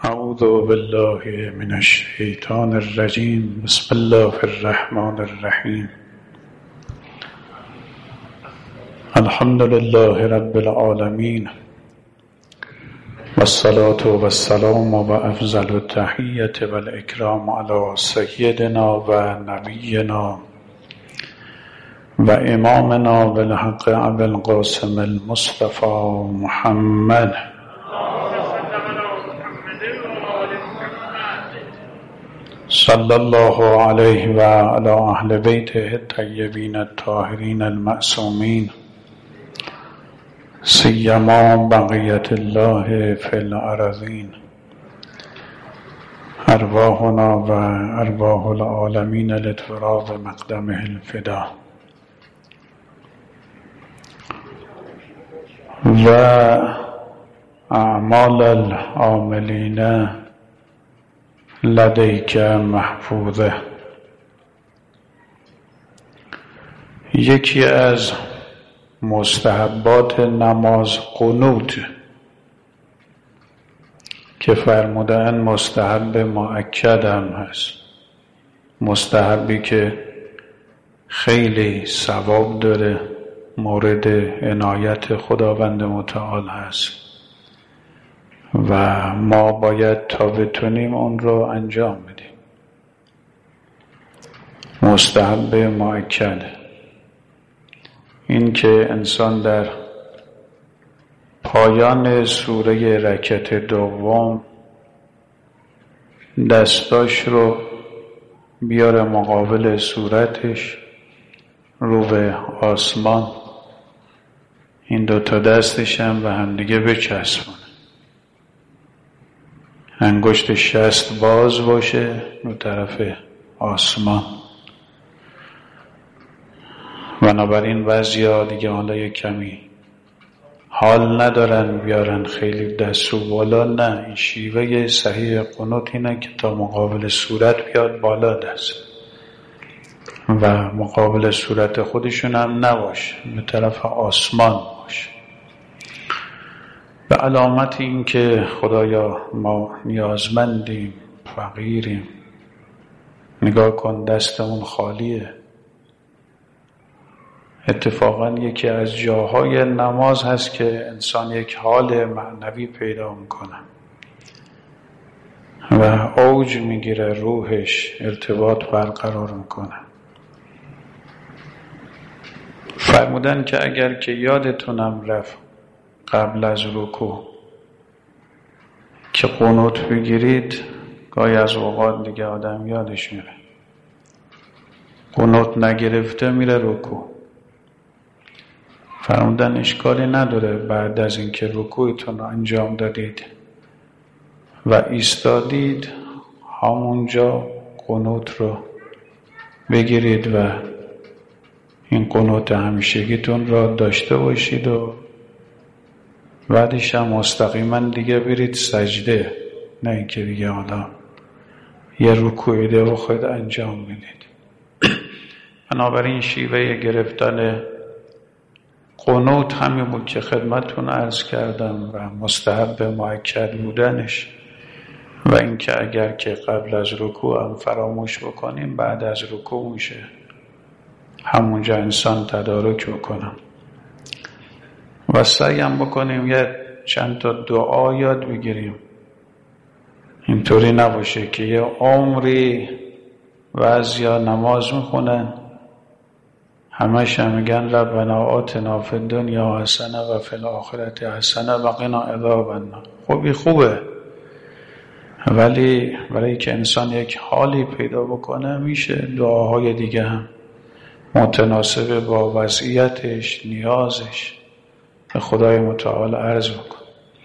اعوذ بالله من الشیطان الرجیم. بسم الله الرحمن الرحیم. الحمد لله رب العالمین والصلاة والسلام و افضل التحیة والاکرام علی سیدنا و نبینا و امامنا بالحق ابی القاسم المصطفى محمد صلی الله علیه و علی اهل بیته الطیبین الطاهرین المعصومین سیما بقیة الله فی الارضین ارواحنا و ارواح العالمین لتراب مقدمه الفدا. و اعمال العاملین لدیک محفوظه. یکی از مستحبات نماز قنوت که فرمودن مستحب مؤکد هم هست، مستحبی که خیلی ثواب داره، مورد عنایت خداوند متعال هست و ما باید تا بتونیم اون رو انجام بدیم. مستحب مؤکد این که انسان در پایان سوره رکعت دوم دستاش رو بیاره مقابل صورتش، رو به آسمان، این دوتا دستش هم به همدیگه بچسبونه، انگشت شست باز باشه رو طرف آسمان. بنابراین بعضیا دیگه حالا یک کمی حال ندارن بیارن خیلی دست رو بالا، نه، این شیوه صحیح قنوت اینه که تا مقابل صورت بیاد بالا دست و مقابل صورت خودشون هم نباشه، به طرف آسمان باشه. به علامت این که خدایا ما نیازمندیم، فقیریم، نگاه کن دستمون خالیه. اتفاقا یکی از جاهای نماز هست که انسان یک حال معنوی پیدا میکنه و اوج میگیره، روحش ارتباط برقرار میکنه. فرمودن که اگر که یادتونم رفت قبل از رکوع که قنوت بگیرید، گاهی از اوقات دیگه آدم یادش میره، قنوت نگرفته میره رکوع. فرمودن اشکالی نداره بعد از اینکه رکوعتون رو انجام دادید و ایستادید همونجا قنوت رو بگیرید و این قنوت همیشگیتون را داشته باشید و بعدش هم مستقیما دیگه برید سجده، نه اینکه دیگه حالا یه رکوعی ده و خود انجام بدید. بنابراین شیوه گرفتن قنوت همین بود که خدمتتون عرض کردم و مستحب مؤکد بودنش و اینکه اگر که قبل از رکوع هم فراموش بکنیم بعد از رکوع میشه همونجا انسان تدارک بکنم و سعی هم بکنیم یه چند تا دعا یاد بگیریم. اینطوری نباشه که یه عمری بعضیا نماز میخونن همش هم میگن ربنا آتنا فی الدنیا حسنه و فی الاخرة حسنه و قنا عذاب النار. خب خوبه، ولی برای که انسان یک حالی پیدا بکنه میشه دعاهای دیگه هم متناسب با وضعیتش، نیازش به خدای متعال عرض بکن.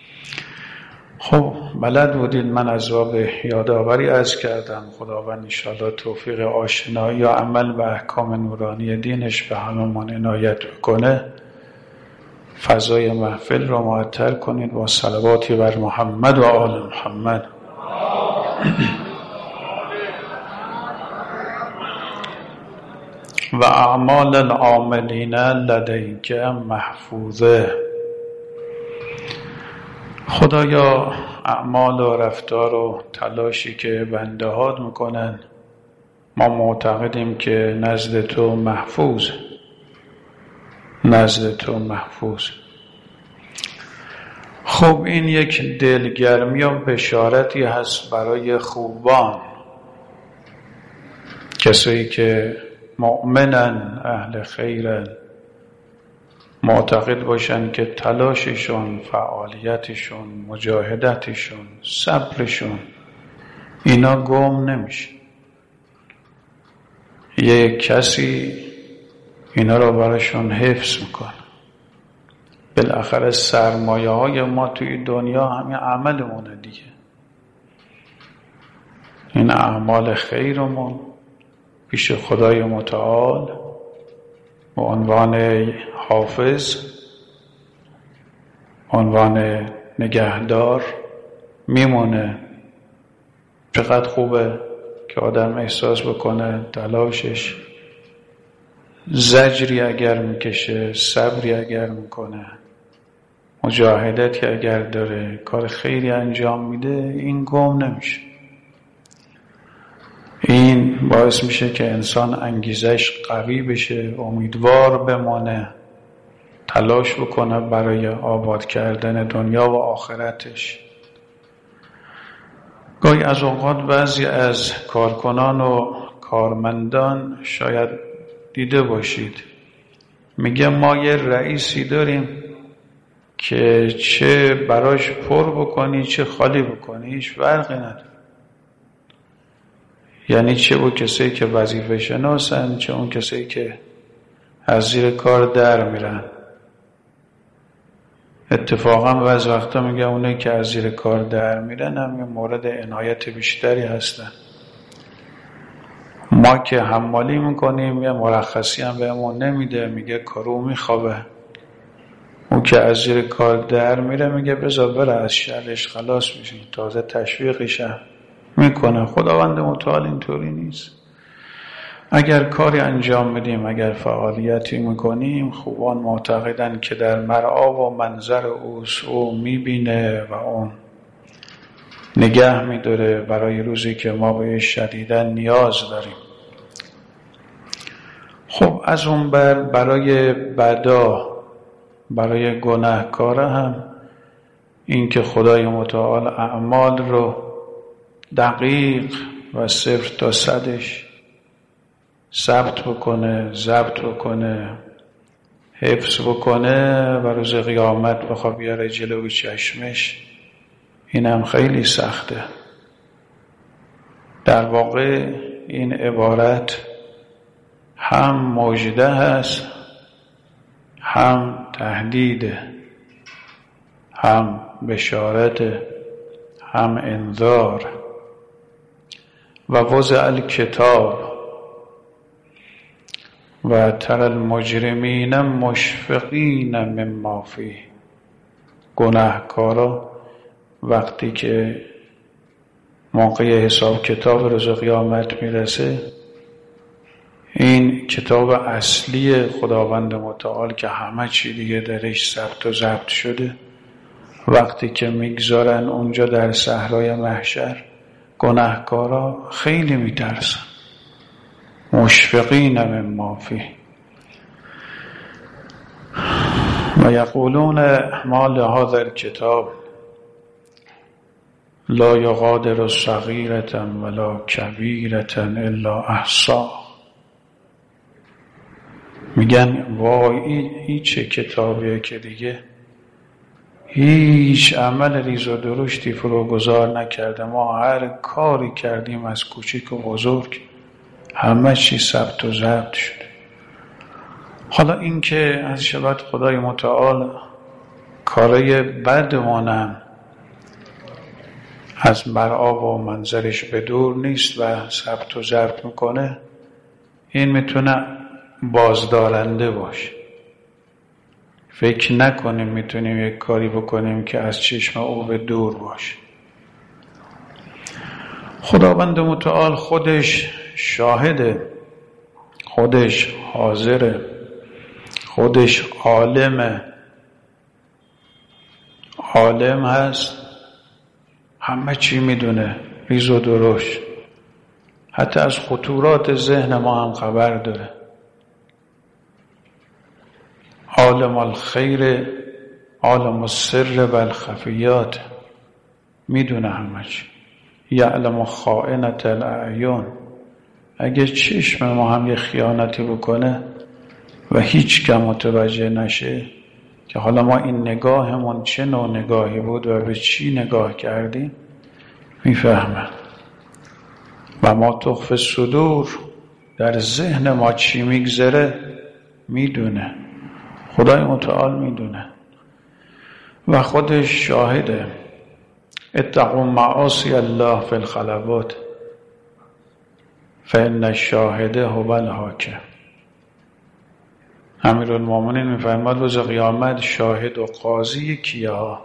خب بلد بودید من از باب یادآوری عرض کردم. خداوند انشاءالله توفیق آشنایی و عمل به احکام نورانی دینش به هممون عنایت بکنه. فضای محفل را معطر کنید با صلواتی بر محمد و آل محمد. و اعمال العاملین لدیک محفوظه. خدایا اعمال و رفتار و تلاشی که بنده هات میکنن ما معتقدیم که نزد تو محفوظ، نزد تو محفوظ. خب این یک دلگرمی و بشارتی هست برای خوبان، کسایی که مؤمنن، اهل خیرن، معتقد باشن که تلاششون، فعالیتشون، مجاهدتشون، صبرشون اینا گم نمیشه. یک کسی اینا رو براشون حفظ میکنه. بالاخره سرمایه های ما توی دنیا همین عملمونه دیگه. این اعمال خیرمون پیش خدای متعال به عنوان حافظ، عنوان نگهدار میمونه. چقدر خوبه که آدم احساس بکنه تلاشش، زجری اگر میکشه، صبری اگر میکنه، مجاهدتی اگر داره، کار خیری انجام میده، این گم نمیشه. این باعث میشه که انسان انگیزش قوی بشه، امیدوار بمانه، تلاش بکنه برای آباد کردن دنیا و آخرتش. گاهی از اوقات بعضی از کارکنان و کارمندان شاید دیده باشید میگه ما یه رئیسی داریم که چه براش پر بکنی چه خالی بکنی هیچ فرقی نداره. یعنی چه اون کسایی که وظیفه شناسن، چه اون کسایی که از زیر کار در میرن. اتفاقا بعض وقتا میگه اونایی که از زیر کار در میرن هم یه مورد عنایت بیشتری هستن. ما که حمالی میکنیم یه مرخصی هم بهمون نمیده، میگه کارو میخوابه. اون که از زیر کار در میره میگه بذار بره از شرش خلاص میشین، تازه تشویقش هم میکنه. خداوند متعال اینطوری نیست. اگر کاری انجام بدیم، اگر فعالیتی میکنیم، خوبان معتقدن که در مرعا و منظر او میبینه و اون نگه میداره برای روزی که ما به شدیداً نیاز داریم. خب از اون برای بدا، برای گناهکار هم این که خدای متعال اعمال رو دقیق و صفر تا صدش ثبت بکنه، ضبط بکنه، حفظ بکنه و روز قیامت بخواد بیاره جلوی چشمش، این هم خیلی سخته. در واقع این عبارت هم مژده هست، هم تهدیده، هم بشارت، هم انذار. و وضع الکتاب و تر المجرمین مشفقین مما فیه. گناهکارا وقتی که موقع حساب کتاب روز قیامت میرسه، این کتاب اصلی خداوند متعال که همه چی دیگه درش ثبت و ضبط شده، وقتی که میگذارن اونجا در صحرای محشر، گناهکارا خیلی میترسن. مشفقین مما فیه و یقولون ما لهذا الکتاب لا یغادر صغیرة ولا کبیرة الا احصاها. میگن وای این چه کتابیه که دیگه هیچ عمل ریز و درشتی فروگذار نکرده. ما هر کاری کردیم از کوچیک و بزرگ همه چی ثبت و ضبط شده. حالا این که از شبت خدای متعال کارای بدمانم از مرعا و منظرش به دور نیست و ثبت و ضبط میکنه، این میتونه بازدارنده باشه. فکر نکنیم میتونیم یک کاری بکنیم که از چشم او به دور باشه. خداوند متعال خودش شاهده، خودش حاضره، خودش عالمه. عالم هست، همه چی میدونه، ریز و درشت، حتی از خطورات ذهن ما هم خبر داره. عالم الخیر، عالم السر و الخفیات، میدونه همه چی. یعلم خائنة الاعین. اگه چشم ما هم یه خیانتی بکنه و هیچ کم متوجه نشه که حالا ما این نگاهمون چه نوع نگاهی بود و به چی نگاه کردیم، میفهمه. و ما تخفی الصدور، در ذهن ما چی میگذره میدونه. خدای متعال میدونه و خودش شاهده. اتقوا معاصی الله فی الخلوات فإن الشاهد هو الحاکم. امیرالمومنین میفرماد روز قیامت شاهد و قاضی کیا؟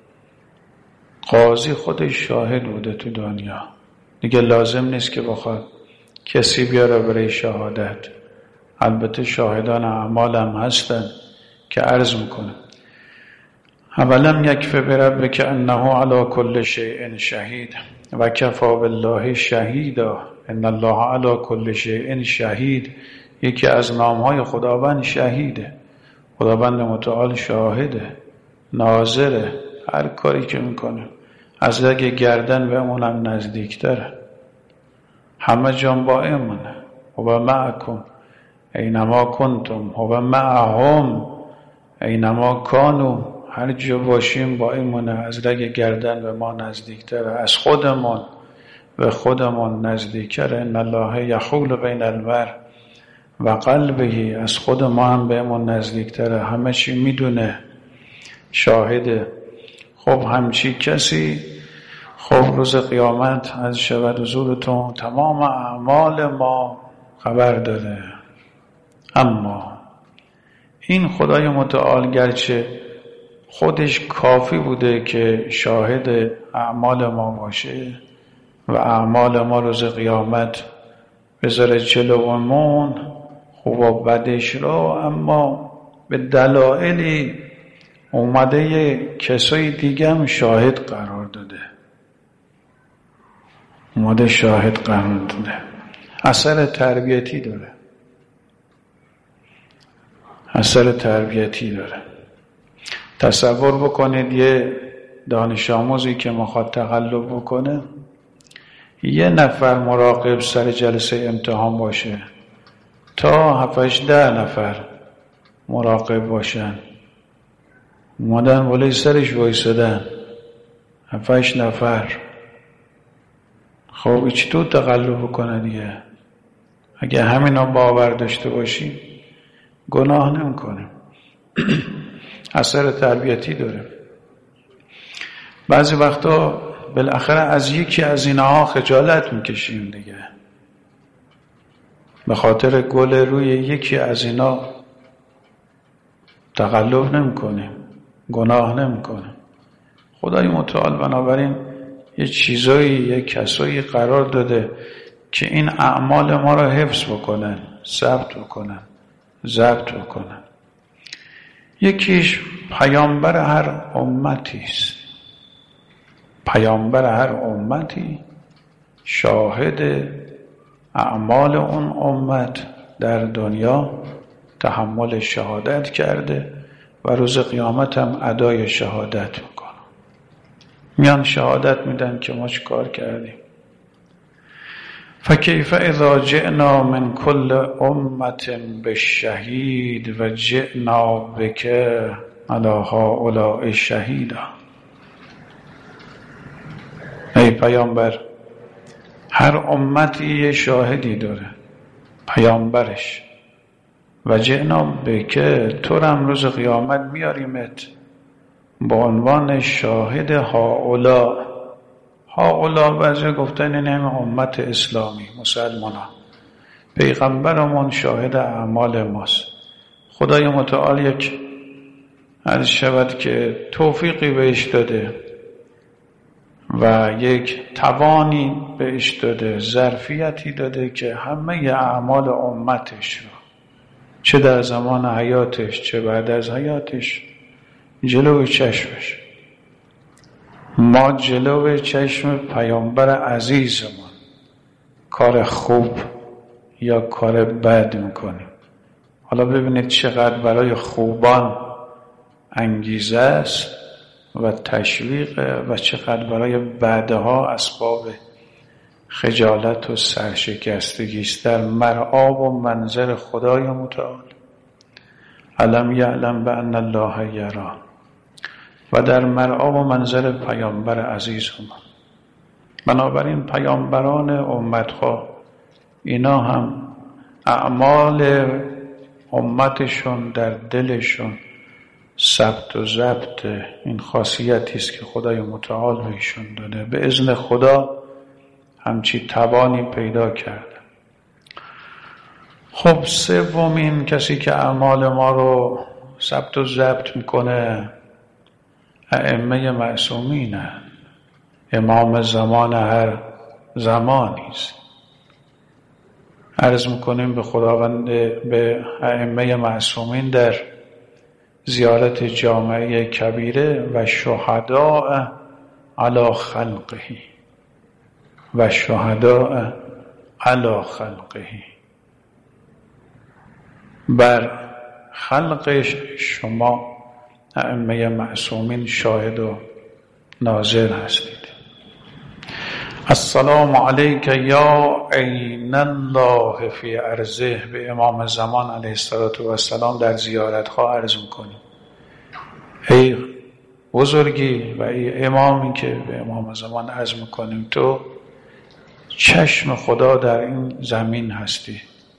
قاضی خودش شاهد بوده تو دنیا، دیگه لازم نیست که بخواد کسی بیاره برای شهادت. البته شاهدان اعمال هم هستن که عرض میکنه اولم یکفی بربک انه علی کل شیء شهید و کفی بالله شهیدا ان الله علی کل شیء شهید. یکی از نامهای خداوند شهیده. خداوند متعال شاهده، ناظره، هر کاری که میکنه. از رگ گردن به اونم نزدیکتره، همه جان با امونه. هو معکم اینما کنتم هو معهم اینما کانوا. هر جا باشیم با ایمونه، از رگ گردن به ما نزدیکتره، از خودمون به خودمون نزدیکتره. ان الله یحول بین المرء و قلبه. از خود ما هم به ایمون نزدیکتره، همه چی میدونه، شاهده. خب همچی کسی خب روز قیامت از شود حضورتون تمام اعمال ما خبر داره. اما این خدای متعال گرچه خودش کافی بوده که شاهد اعمال ما باشه و اعمال ما روز قیامت بذاره جلومون خوب و بدش را، اما به دلایلی اومده کسای دیگه هم شاهد قرار داده. اومده شاهد قرار داده. اثر تربیتی داره. اثر تربیتی داره. تصور بکنید یه دانش آموزی که میخواد تقلب بکنه، یه نفر مراقب سر جلسه امتحان باشه تا 7-10 نفر مراقب باشن. اومدن بالای سرش وایسادن 7-8 نفر. خب چطور تقلب بکنه دیگه؟ اگه همینا باور داشته باشیم گناه نمی‌کنیم. اثر تربیتی داره. بعضی وقتا بالاخره از یکی از اینها خجالت میکشیم دیگه، به خاطر گل روی یکی از اینا تقلب نمی‌کنیم، گناه نمی‌کنیم. خدای متعال بنابراین یه چیزایی، یه کسایی قرار داده که این اعمال ما را حفظ بکنن، ثبت بکنن، ضبط بکنن. یکیش پیامبر هر امتی است. پیامبر هر امتی شاهد اعمال اون امت در دنیا تحمل شهادت کرده و روز قیامت هم ادای شهادت میکنه. میان شهادت میدن که ما چه کار کردیم. فکیف اذا جئنا من کل امت بالشهید و جئنا بک علی هؤلاء شهیدا. ای پیامبر، هر امتی یه شاهدی داره، پیامبرش. و جئنا بک، تو را روز قیامت میاریمت با عنوان شاهد هؤلاء. هؤلاء بعضی گفتن این همه امت اسلامی، مسلمانان. پیغمبرمون شاهد اعمال ماست. خدای متعال یک عرض شود که توفیقی بهش داده و یک توانی بهش داده، ظرفیتی داده که همه اعمال امتش رو چه در زمان حیاتش چه بعد از حیاتش جلوی چشمش ما جلو چشم پیامبر عزیزمون کار خوب یا کار بد میکنیم. حالا ببینید چقدر برای خوبان انگیزه است و تشویق و چقدر برای بدها اسباب خجالت و سرشکستگی است. در مرآب و منظر خدای متعال الم یعلم بان الله یری و در مرآب و منظر پیامبر عزیزمون. بنابراین پیامبران امت‌ها اینا هم اعمال امتشون در دلشون ثبت و ضبط، این خاصیتی است که خدای متعال بهشون داده. به اذن خدا همچی توانی پیدا کرده. خب سومین کسی که اعمال ما رو ثبت و ضبط میکنه ائمه معصومینه، امام زمان هر زمانی است. عرض میکنیم به خداوند، به ائمه معصومین در زیارت جامعه کبیره و شهداء علی خلقه و شهداء علی خلقه، بر خلق شما ائمه معصومین شاهد و ناظر هستید. السلام علیک یا عین الله فی ارضه، به امام زمان علیه السلام در زیارت‌ها عرض میکنیم ای بزرگی و ای امامی که به امام زمان عرض میکنیم تو چشم خدا در این زمین هستی،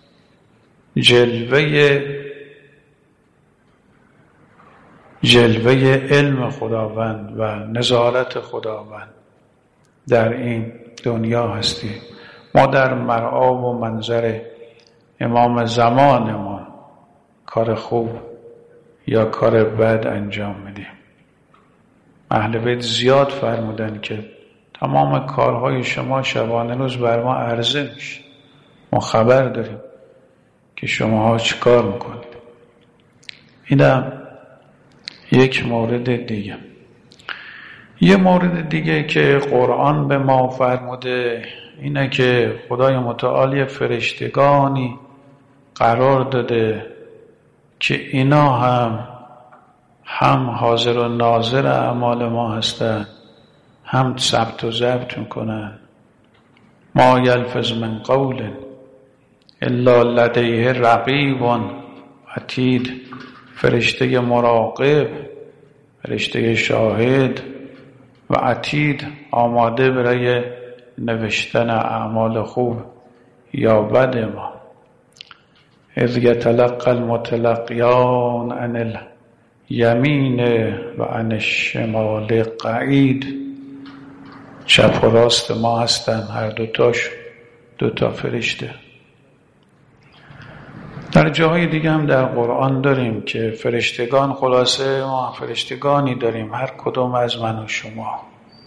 جلوه علم خداوند و نظارت خداوند در این دنیا هستی. ما در مرآب و منظر امام زمانمون کار خوب یا کار بد انجام میدیم. اهل بیت زیاد فرمودن که تمام کارهای شما شبانه روز بر ما عرضه میشه، ما خبر داریم که شماها چی کار میکنید. اینم یک مورد دیگه. یه مورد دیگه که قرآن به ما فرموده اینه که خدای متعال فرشتگانی قرار داده که اینا هم حاضر و ناظر اعمال ما هستن، هم ثبت و ضبط میکنن. ما یلفظ من قول الا لدیه رقیب عتید، فرشته مراقب، فرشته شاهد و عتید آماده برای نوشتن اعمال خوب یا بد ما. اذ یتلقی المتلقیان عن الیمین و عن الشمال قعید، چپ و راست ما هستن هر دوتا فرشته. در جاهای دیگه هم در قرآن داریم که فرشتگان، خلاصه ما فرشتگانی داریم، هر کدوم از من و شما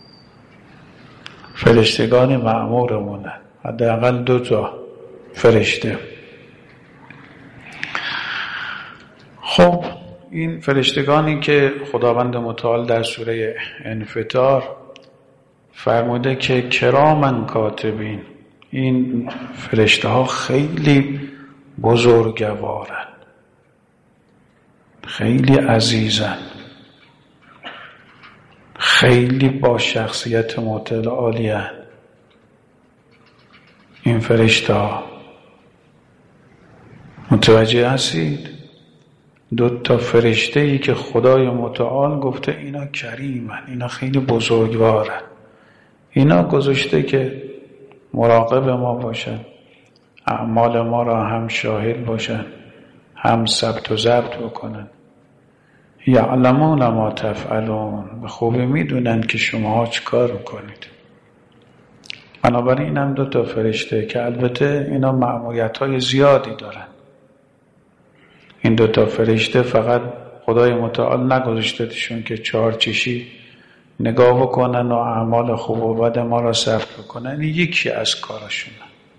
فرشتگان مأمورمونه، حداقل 2 فرشته. خب این فرشتگانی که خداوند متعال در سوره انفطار فرموده که کرامن کاتبین، این فرشته ها خیلی بزرگوارن، خیلی عزیزن، خیلی با شخصیت متعالی هستند. این فرشته ها متوجه هستید؟ 2 فرشته ای که خدای متعال گفته اینا کریمن، اینا خیلی بزرگوارن، اینا گذاشته که مراقب ما باشن، اعمال ما را هم شاهد باشن، هم ثبت و ضبط بکنن. یعلمون ما تفعلون، به خوبی میدونن که شماها چی کار میکنید. بنابراین هم 2 فرشته که البته اینا مأموریت‌های زیادی دارن. این 2 فرشته فقط خدای متعال نگذاشتهشون که 4 چشی نگاه بکنن و اعمال خوب و بد ما را ثبت بکنن، یکی از کارشونه.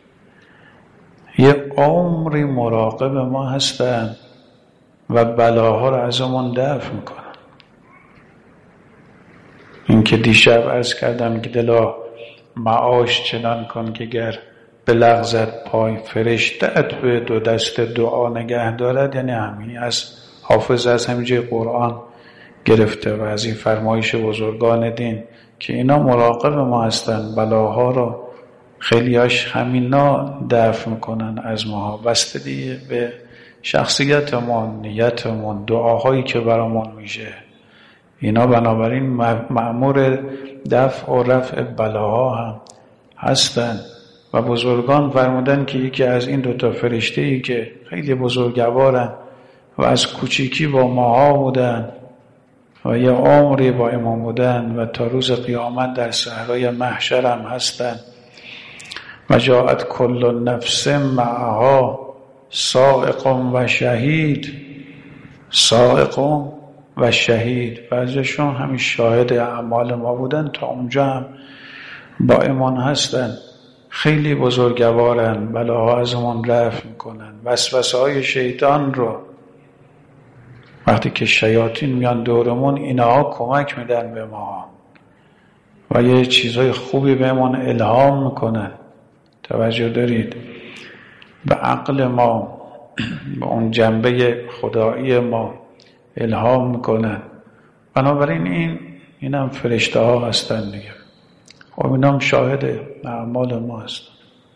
یه عمری مراقب ما هستن و بلاها را ازمون دفع میکنن. این که دیشب عرض کردم که دلا معاش چنان کن که گر به لغزت پای فرشته‌ات به دو دست دعا نگه دارد، یعنی همین از حافظ از همینجای قرآن گرفته و از این فرمایش بزرگان دین که اینا مراقب ما هستن، بلاها رو خیلیاش همینا دفع میکنن از ما، بستگی به شخصیتمون، نیتمون، دعاهایی که برامون میشه، اینا بنابراین مأمور دفع و رفع بلاها هم هستن. و بزرگان فرمودن که یکی از این دوتا فرشته‌ای که خیلی بزرگوارن و از کوچیکی با ماها بودن و یه عمری با امام بودن و تا روز قیامت در صحرای محشر هم هستن، و جاءت کل نفس معها سائق و شهید. سائق و شهید، بعضیشون همین شاهد اعمال ما بودن، تا اونجا هم با ایمان هستن، خیلی بزرگوارن، بلاها ازمون رفع میکنن. وسوسه های شیطان رو وقتی که شیاطین میان دورمون، اینها کمک میدن به ما و یه چیزهای خوبی بهمون الهام میکنن. توجه دارید؟ به عقل ما، به اون جنبه خدایی ما الهام میکنن. بنابراین این هم فرشته ها هستن دیگه، خب این هم شاهد اعمال ما هستن.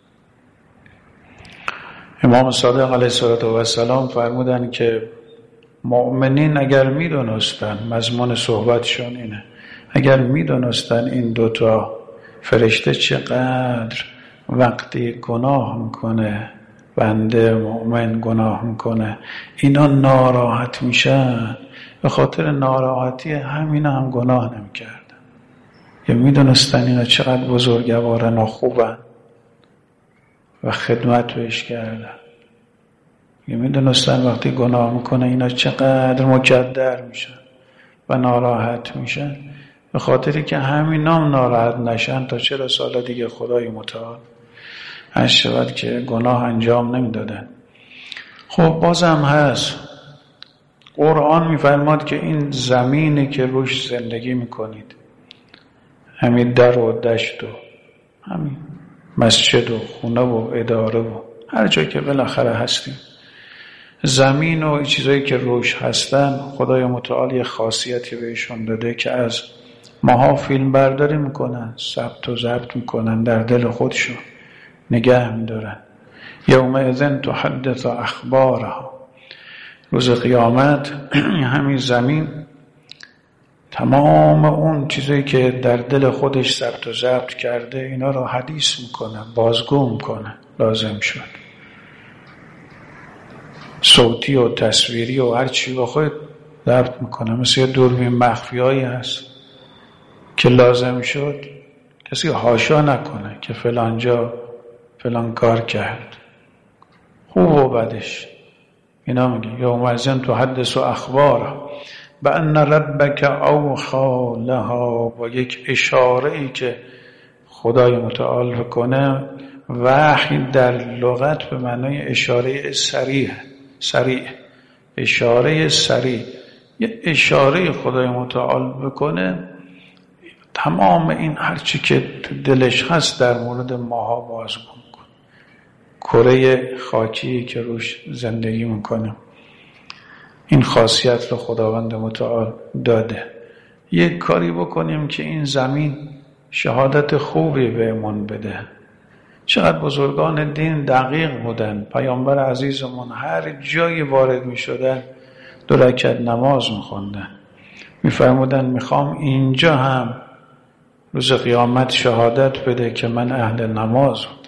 امام صادق علیه السلام فرمودن که مؤمنین اگر میدونستن، مضمون صحبتشون اینه، اگر میدونستن این دوتا فرشته چقدر وقتی گناه میکنه، بنده مؤمن گناه میکنه، اینا ناراحت میشن، به خاطر ناراحتی همین هم گناه نمیکردن. یا میدونستن اینا چقدر بزرگوارن و خوبن و خدمت بهش کردن، یا میدونستن وقتی گناه میکنه اینا چقدر مکدر میشن و ناراحت میشن، به خاطری که همین هم ناراحت نشن تا 40 سال دیگه خدای متعال عرض شود که گناه انجام نمیدادن. خب بازم هست، قرآن میفرماد که این زمینی که روش زندگی میکنید، همین در و دشت و همین مسجد و خونه و اداره و هر جایی که بالاخره هستیم، زمین و چیزایی که روش هستن، خدای متعال یه خاصیتی بهشون داده که از ماها فیلم برداری میکنن، ثبت و ضبط میکنن، در دل خودشون نگه میدارن. یومئذ تحدث اخبارها، روز قیامت همین زمین تمام اون چیزایی که در دل خودش ثبت و ضبط کرده اینا رو حدیث میکنه، بازگو میکنه، لازم شد صوتی و تصویری و هر چی بخواد ضبط میکنه. مثل یه دوربین مخفیایی هست که لازم شد کسی حاشا نکنه که فلان جا فلان کار کرد، خوب و بدش. اینا میگه یومئذ تحدث اخبارها بأن ربک اوحی لها، با یک اشاره‌ای که خدای متعال بکنه. وحی در لغت به معنای اشاره سریع، اشاره سریع، یه اشاره خدای متعال بکنه، تمام این هرچی که دلش هست در مورد ماها بازگو میکنه. کره خاکی که روش زندگی میکنه، این خاصیت رو خداوند متعال داده. یک کاری بکنیم که این زمین شهادت خوبی بهمون بده. چقدر بزرگان دین دقیق بودن. پیامبر عزیزمون هر جایی وارد می شدن 2 رکعت نماز می خوندن، می فرمودن میخوام اینجا هم روز قیامت شهادت بده که من اهل نماز بود.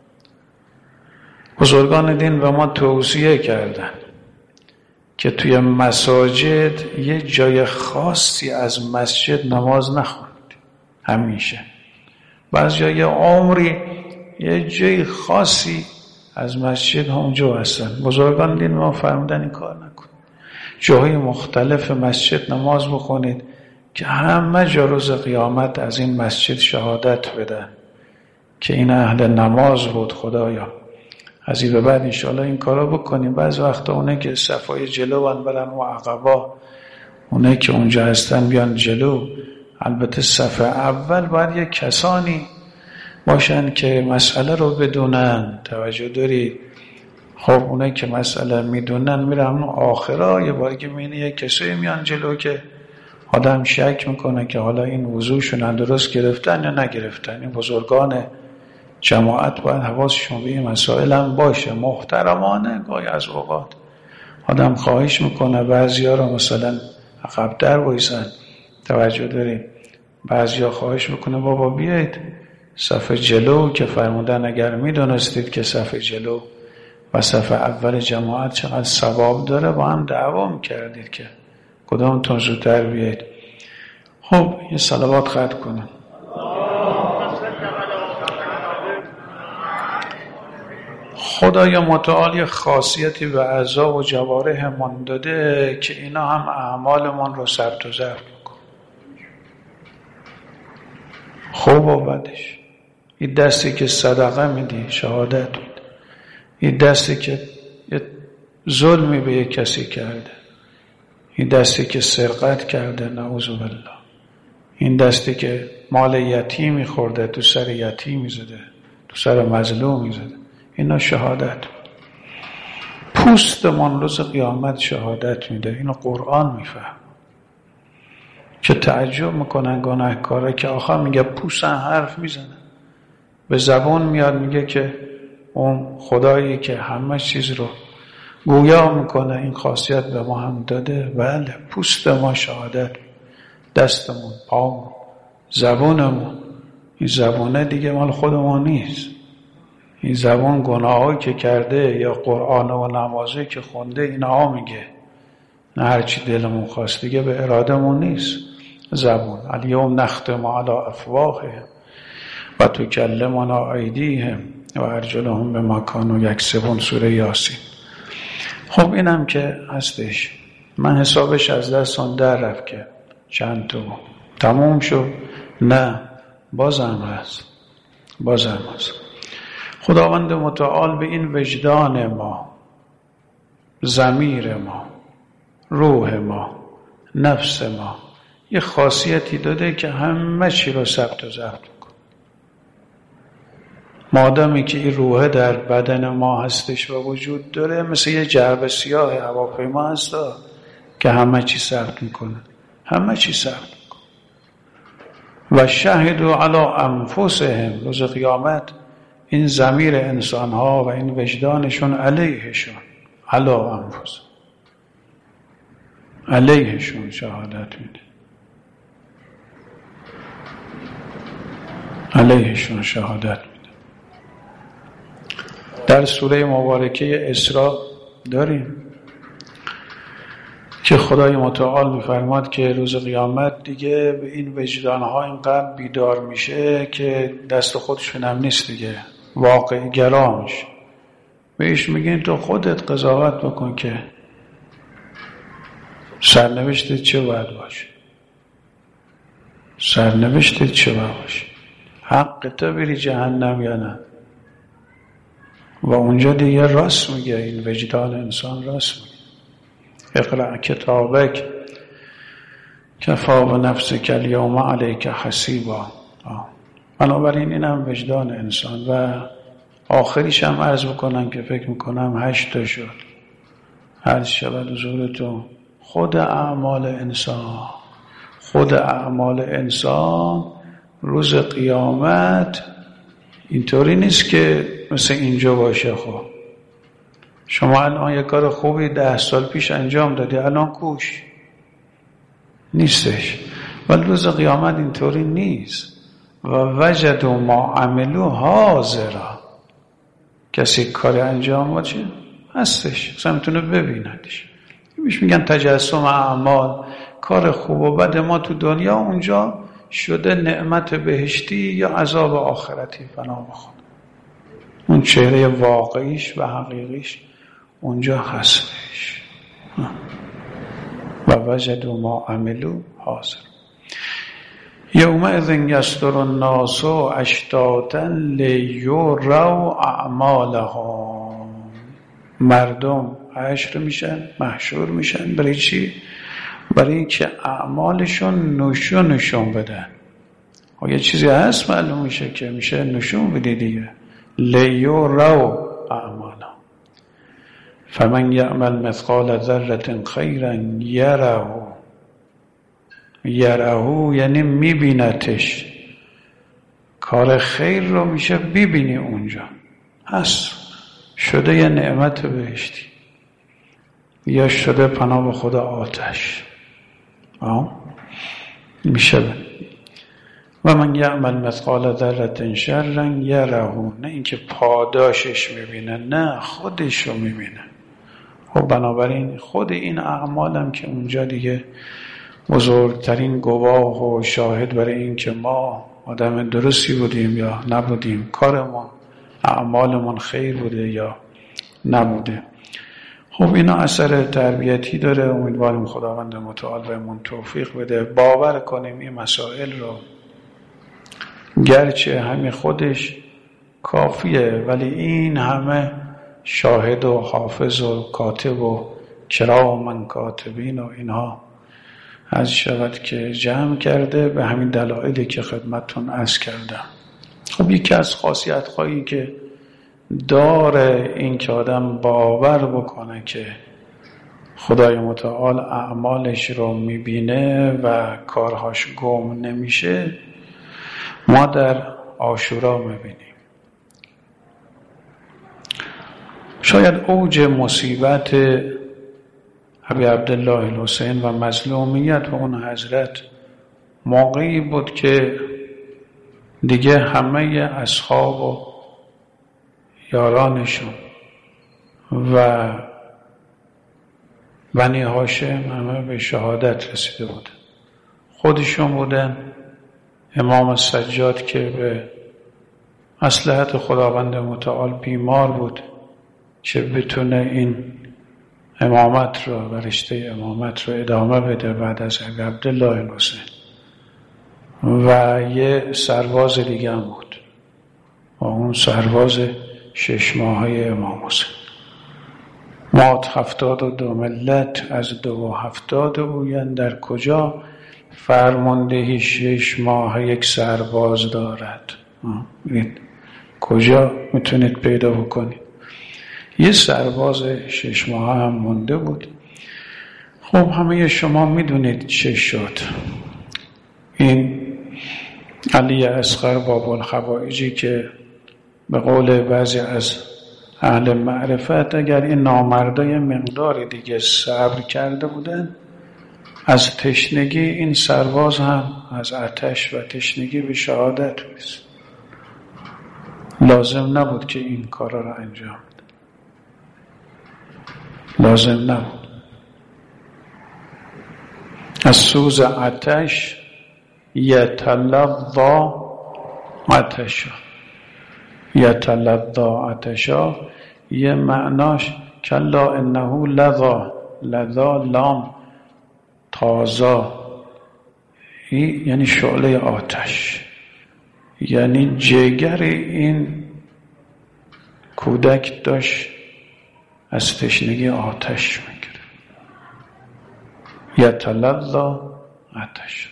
بزرگان دین به ما توصیه کردن که توی مساجد یه جای خاصی از مسجد نماز نخونید همیشه. بعض جای عمری یه جای خاصی از مسجد اونجا هستن. بزرگان دین ما فرمودن این کار نکن، جاهای مختلف مسجد نماز بخونید که همه جا روز قیامت از این مسجد شهادت بدن که این اهل نماز بود. خدایا از این به بعد انشاءالله این کارا بکنیم. بعض وقتا اونه که صفای جلو برن و عقبا، اونه که اونجا هستن بیان جلو البته صف اول باید یک کسانی باشن که مسئله رو بدونن. توجه دارید؟ خب اونایی که مسئله میدونن میرن آخرا، یه باری که میبینی یک کسی میان جلو که آدم شک میکنه که حالا این وضوشون درست گرفتن یا نگرفتن. این بزرگان جماعت باید حواسشون به این مسائل هم باشه. محترمانه گاهی از اوقات آدم خواهش میکنه بعضیا رو مثلا عقب‌تر وایسن. توجه دارید؟ بعضیا خواهش میکنه بابا بیایید صف جلو، که فرمودن اگر میدونستید که صف جلو و صف اول جماعت چقدر ثواب داره با هم دعوا میکردید که کدامتون زودتر بیایید. خب یه صلوات ختم کنیم. خدای متعال یه خاصیتی به اعضا و جوارحمون داده که اینا هم اعمالمون رو ثبت و ضبط میکنه، خوب و بدش. این دستی که صدقه میدی شهادت میده، این دستی که ظلمی به یک کسی کرده، این دستی که سرقت کرده نعوذ بالله، این دستی که مال یتیمی خورده، تو سر یتیمی زده، تو سر مظلومی زده، اینا شهادت. پوستمان روز قیامت شهادت میده. اینو قرآن میفهم که تعجب میکنن گناهکارا که آخر میگه پوستن حرف میزنه، به زبان میاد میگه که اون خدایی که همه چیز رو گویا میکنه این خاصیت به ما هم داده. بله، پوست ما شهادت، دستمون، پامون، زبانمون. این زبانه دیگه مال خود ما نیست. این زبان گناهایی که کرده یا قرآن و نمازی که خونده اینها میگه، نه هرچی دلمون خواست، دیگه به ارادمون نیست. زبان الیوم نختم علی افواههم و تکلمنا ایدیهم و ارجلهم بما کانوا یکسبون، سوره یاسین. خب اینم که هستش. من حسابش از دستان در رفت که چند تو تموم شد؟ نه، بازم هست. خداوند متعال به این وجدان ما، ضمیر ما، روح ما، نفس ما یه خاصیتی داده که همه چی رو ثبت و ضبط کنه. مادامی که این روح در بدن ما هستش و وجود داره، مثل یه جعبه سیاه هواپیما هست که همه چی ثبت میکنه، همه چی ثبت میکنه. و شهدوا علی انفسهم، روز قیامت این ضمیر انسان ها و این وجدانشون علیهشون، علی انفسهم، علیهشون شهادت میده، علیهشون شهادت میده. در سوره مبارکه اسراء داریم که خدای متعال میفرماد که روز قیامت دیگه به این وجدانها اینقدر بیدار میشه که دست خودشون هم نیست دیگه، واقع گرا میشه. بهش میگین تو خودت قضاوت بکن که سرنوشتت چه باید باشه، سرنوشتت چه باید باشه، حق تو بری جهنم یا نه. و اونجا دیگه راست میگه، این وجدان انسان راست میگه. اقرأ کتابک کفا بنفسک الیوم علیک حسیبا. بنابراین اینم وجدان انسان. و آخریش هم عرض بکنم که فکر میکنم 8 تا شد، عرض شود حضورتون. خود اعمال انسان روز قیامت اینطوری نیست که مثل اینجا باشه. خب شما الان یک کار خوبی 10 سال پیش انجام دادی، الان کوش نیستش. ولی روز قیامت اینطوری نیست. و وجدوا ما عملوا حاضرا، کسی کار انجام باشه هستش، اصلا میتونه ببیندش. میش میگن تجسم اعمال، کار خوب و بد ما تو دنیا اونجا شده نعمت بهشتی یا عذاب آخرتی، فنا بخون. اون چهره واقعیش و حقیقیش اونجا هستش. و وجدوا ما عملوا حاضر. یومئذ یصدر الناس اشتاتا لیروا اعمالهم. مردم حشر میشن، محشور میشن. برای چی؟ برای اینکه اعمالشون نشون بدن. یه چیزی هست معلوم میشه که میشه نشون بده دیگه. لیروا اعمالا فمن یعمل مثقال ذره خیرا یره یعنی میبینتش. کار خیر رو میشه ببینی اونجا هست، شده یه نعمت بهشتی یا شده پناه به خدا آتش میشه. و من یعمل مثقال ذره شرا یره، نه اینکه پاداشش میبینه، نه خودش رو میبینه. خب بنابراین خود این اعمالم که اونجا دیگه بزرگترین گواه و شاهد برای این که ما آدم درستی بودیم یا نبودیم، کارمون اعمالمون خیر بوده یا نبوده. خب اینا اثر تربیتی داره. امیدواریم خداوند متعال بهمون توفیق بده باور کنیم این مسائل رو، گرچه همین خودش کافیه ولی این همه شاهد و حافظ و کاتب و کرام کاتبین و اینها از شود که جمع کرده به همین دلایلی که خدمتتون عرض کردم. خب یکی از خاصیت‌هایی که داره این که آدم باور بکنه که خدای متعال اعمالش رو میبینه و کارهاش گم نمیشه، ما در عاشورا میبینیم. شاید اوج مصیبت ابی عبدالله الحسین و مظلومیت و اون حضرت موقعی بود که دیگه همه اصحاب و یارانشون و بنی هاشم همه به شهادت رسیده بودن. خودشون بودن، امام سجاد که به مصلحت خداوند متعال بیمار بود که بتونه این امامت رو و رشته امامت رو ادامه بده بعد از ابی عبدالله الحسین، و یه سرباز دیگه هم بود و اون سرباز 6 ماهه امام حسین. مات 72 ملت از 72 اویند در کجا فرماندهی 6 ماه یک سرباز دارد. کجا میتونید پیدا بکنید؟ یه سرباز 6 ماه هم مونده بود. خب همه شما میدونید چه شد. این علی اصغر باب الخوایجی که به قول بعضی از اهل معرفت اگر این نامردای مقدار دیگه صبر کرده بودن، از تشنگی این سرباز هم از آتش و تشنگی به شهادت رسید. لازم نبود که این کارا را انجام بده، لازم نبود. از سوز آتش یتلظی عطشا، یتلظی عطشا یه معناش کلا انه لظا لام تازا، یعنی شعله آتش، یعنی جگر این کودک داشت از تشنگی آتش میگیره. یتلظی عطشا.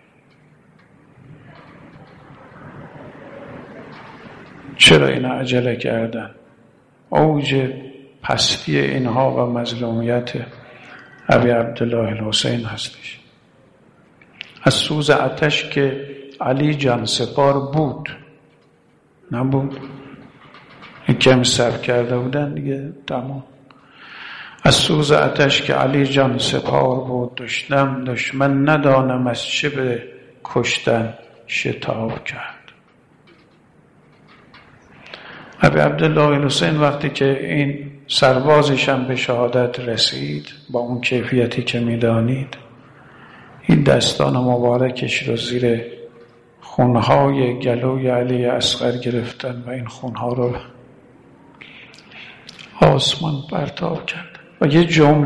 چرا اینا عجله کردن؟ اوج پستی اینها و مظلومیت ابی عبدالله الحسین هستش. از سوز آتش که علی جان سپار بود نبود، کم صبر کرده بودن دیگه تمام. از سوز آتش که علی جان سپار بود، دشمن ندانم از چه به کشتن شتاب کرد. ابی عبدالله الحسین وقتی که این سربازش هم به شهادت رسید با اون کیفیتی که میدانید، این دستان مبارکش رو زیر خونهای گلوی علی اصغر گرفتن و این خونها رو آسمان پرتاب کرد و یه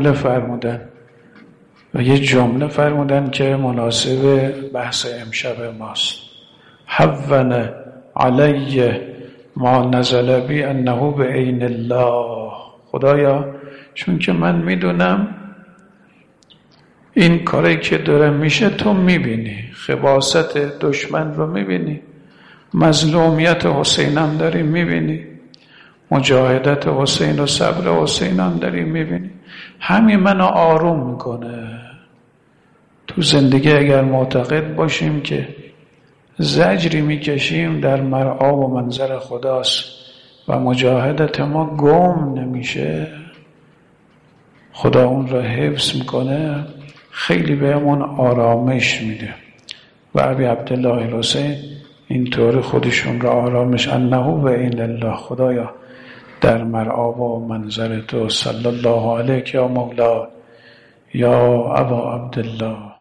جمله فرمودن که مناسب بحث امشب ماست. حون علیه ما نزل بی انه به عین الله. خدایا چون که من میدونم این کاری که داره میشه تو میبینی، خباثت دشمن رو میبینی، مظلومیت حسین هم داری میبینی، مجاهدت حسین و صبر حسین هم داری میبینی. همین منو آروم میکنه. تو زندگی اگر معتقد باشیم که زجری میکشیم در مرعا و منظر خداست و مجاهدت ما گم نمیشه، خدا اون را حفظ میکنه، خیلی بهمون آرامش میده. و ابی عبدالله الحسین اینطور خودشون را آرامش انه و این الله، خدایا در مرعا و منظر تو، صلی الله علیک یا مولا یا ابا عبدالله.